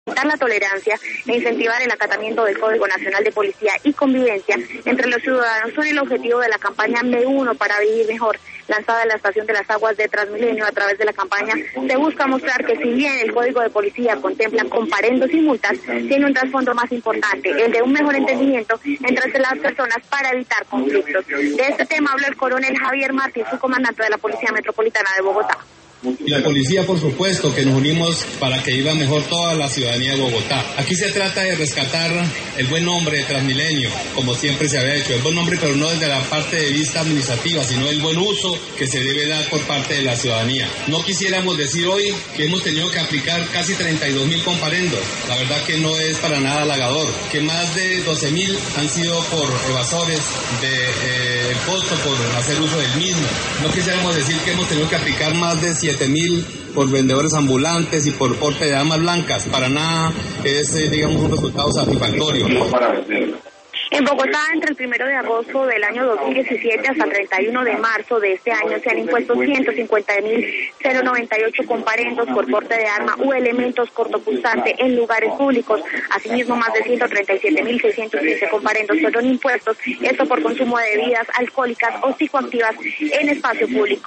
Evitar la tolerancia e incentivar el acatamiento del Código Nacional de Policía y Convivencia entre los ciudadanos son el objetivo de la campaña Me Uno para Vivir Mejor, lanzada en la Estación de las Aguas de Transmilenio. A través de la campaña se busca mostrar que si bien el Código de Policía contempla comparendos y multas, tiene un trasfondo más importante, el de un mejor entendimiento entre las personas para evitar conflictos. De este tema habló el coronel Javier Martí, su comandante de la Policía Metropolitana de Bogotá. Y la policía, por supuesto, que nos unimos para que viva mejor toda la ciudadanía de Bogotá. Aquí se trata de rescatar el buen nombre de Transmilenio, como siempre se había hecho. El buen nombre, pero no desde la parte de vista administrativa, sino el buen uso que se debe dar por parte de la ciudadanía. No quisiéramos decir hoy que hemos tenido que aplicar casi 32.000 comparendos. La verdad que no es para nada halagador. Que más de 12.000 han sido por evasores del costo, por hacer uso del mismo. No quisiéramos decir que hemos tenido que aplicar más de 7.000 por vendedores ambulantes y por porte de damas blancas. Para nada es, digamos, un resultado satisfactorio. En Bogotá, entre el 1 de agosto del año 2017 hasta el 31 de marzo de este año, se han impuesto 150.098 comparendos por porte de arma u elementos cortopunzantes en lugares públicos. Asimismo, más de 137.615 comparendos fueron impuestos, esto por consumo de bebidas alcohólicas o psicoactivas en espacio público.